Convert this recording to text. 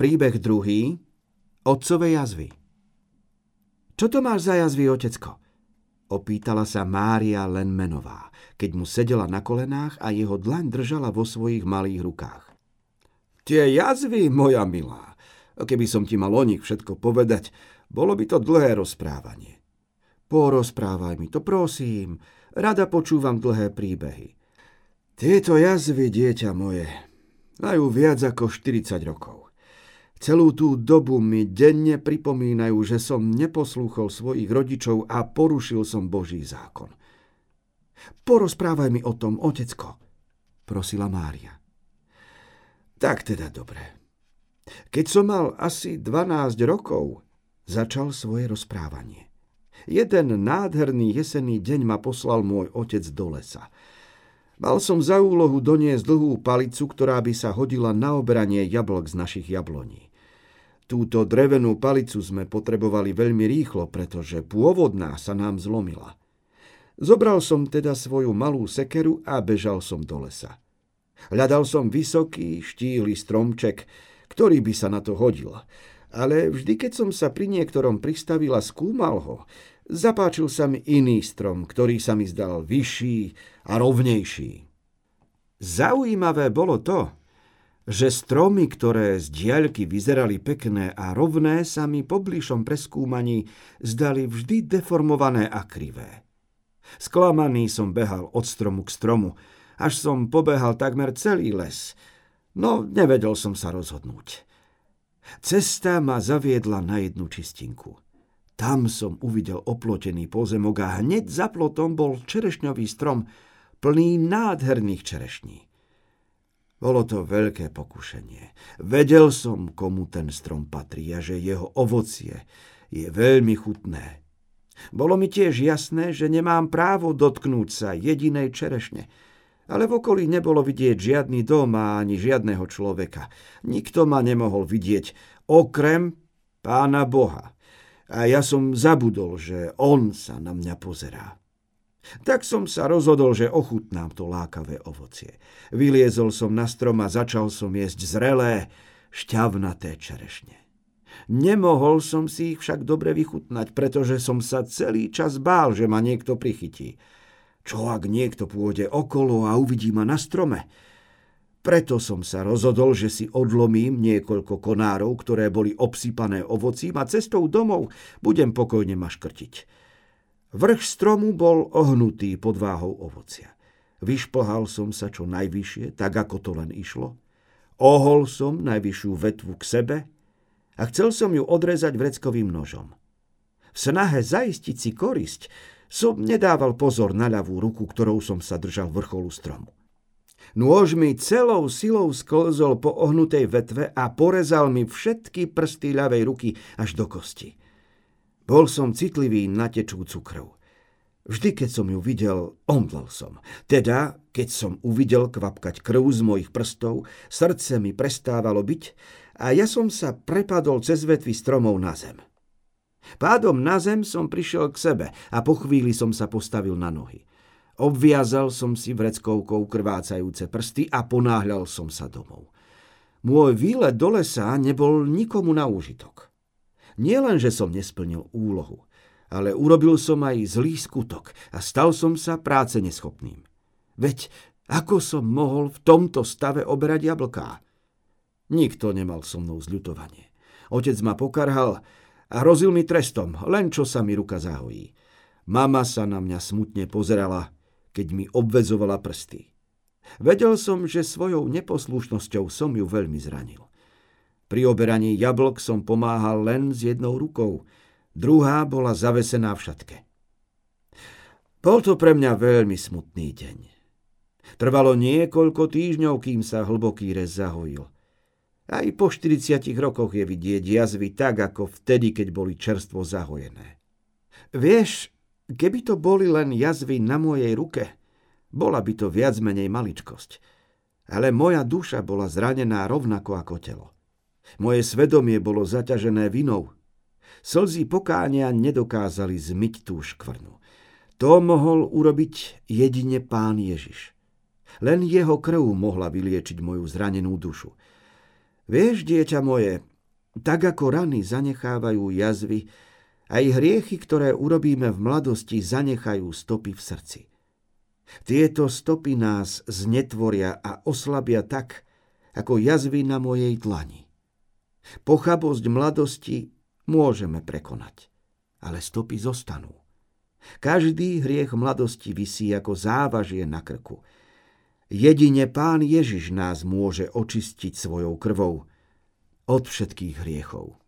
Príbeh 2. Otcové jazvy. Čo to máš za jazvy, otecko? Opýtala sa Mária Lenmenová, keď mu sedela na kolenách a jeho dlaň držala vo svojich malých rukách. Tie jazvy, moja milá, keby som ti mal o nich všetko povedať, bolo by to dlhé rozprávanie. Porozprávaj mi to, prosím, rada počúvam dlhé príbehy. Tieto jazvy, dieťa moje, majú viac ako 40 rokov. Celú tú dobu mi denne pripomínajú, že som neposlúchol svojich rodičov a porušil som Boží zákon. Porozprávaj mi o tom, otecko, prosila Mária. Tak teda dobre. Keď som mal asi 12 rokov, začal svoje rozprávanie. Jeden nádherný jesenný deň ma poslal môj otec do lesa. Mal som za úlohu doniesť dlhú palicu, ktorá by sa hodila na oberanie jablok z našich jabloní. Túto drevenú palicu sme potrebovali veľmi rýchlo, pretože pôvodná sa nám zlomila. Zobral som teda svoju malú sekeru a bežal som do lesa. Hľadal som vysoký, štíhly stromček, ktorý by sa na to hodil. Ale vždy, keď som sa pri niektorom pristavil a skúmal ho, zapáčil sa mi iný strom, ktorý sa mi zdal vyšší a rovnejší. Zaujímavé bolo to, že stromy, ktoré z diaľky vyzerali pekné a rovné, sa mi po bližšom preskúmaní zdali vždy deformované a krivé. Sklamaný som behal od stromu k stromu, až som pobehal takmer celý les, no nevedel som sa rozhodnúť. Cesta ma zaviedla na jednu čistinku. Tam som uvidel oplotený pozemok a hneď za plotom bol čerešňový strom plný nádherných čerešní. Bolo to veľké pokušenie. Vedel som, komu ten strom patrí a že jeho ovocie je veľmi chutné. Bolo mi tiež jasné, že nemám právo dotknúť sa jedinej čerešne, ale v okolí nebolo vidieť žiadny dom a ani žiadneho človeka. Nikto ma nemohol vidieť, okrem Pána Boha. A ja som zabudol, že on sa na mňa pozerá. Tak som sa rozhodol, že ochutnám to lákavé ovocie. Vyliezol som na strom a začal som jesť zrelé, šťavnaté čerešne. Nemohol som si ich však dobre vychutnať, pretože som sa celý čas bál, že ma niekto prichytí. Čo ak niekto pôjde okolo a uvidí ma na strome? Preto som sa rozhodol, že si odlomím niekoľko konárov, ktoré boli obsypané ovocím a cestou domov budem pokojne maškrtiť. Vrch stromu bol ohnutý pod váhou ovocia. Vyšplhal som sa čo najvyššie, tak ako to len išlo. Ohol som najvyššiu vetvu k sebe a chcel som ju odrezať vreckovým nožom. V snahe zaistiť si korisť som nedával pozor na ľavú ruku, ktorou som sa držal vrcholu stromu. Nôž mi celou silou sklzol po ohnutej vetve a porezal mi všetky prsty ľavej ruky až do kosti. Bol som citlivý na tečúcu krv. Vždy, keď som ju videl, omdlel som. Teda, keď som uvidel kvapkať krv z mojich prstov, srdce mi prestávalo byť a ja som sa prepadol cez vetvy stromov na zem. Pádom na zem som prišiel k sebe a po chvíli som sa postavil na nohy. Obviazal som si vreckovkou krvácajúce prsty a ponáhľal som sa domov. Môj výlet do lesa nebol nikomu na úžitok. Nielen, že som nesplnil úlohu, ale urobil som aj zlý skutok a stal som sa práce neschopným. Veď ako som mohol v tomto stave oberať jablká? Nikto nemal so mnou zľutovanie. Otec ma pokarhal a hrozil mi trestom, len čo sa mi ruka zahojí. Mama sa na mňa smutne pozerala, keď mi obväzovala prsty. Vedel som, že svojou neposlušnosťou som ju veľmi zranil. Pri oberaní jablk som pomáhal len s jednou rukou, druhá bola zavesená v šatke. Bol to pre mňa veľmi smutný deň. Trvalo niekoľko týždňov, kým sa hlboký rez zahojil. Aj po 40 rokoch je vidieť jazvy tak, ako vtedy, keď boli čerstvo zahojené. Vieš, keby to boli len jazvy na mojej ruke, bola by to viac menej maličkosť. Ale moja duša bola zranená rovnako ako telo. Moje svedomie bolo zaťažené vinou. Slzy pokánia nedokázali zmyť tú škvrnu. To mohol urobiť jedine Pán Ježiš. Len jeho krv mohla vyliečiť moju zranenú dušu. Vieš, dieťa moje, Tak ako rany zanechávajú jazvy, aj hriechy, ktoré urobíme v mladosti, zanechajú stopy v srdci. Tieto stopy nás znetvoria a oslabia tak, ako jazvy na mojej dlani. Pochabosť mladosti môžeme prekonať, ale stopy zostanú. Každý hriech mladosti visí ako závažie na krku. Jedine Pán Ježiš nás môže očistiť svojou krvou od všetkých hriechov.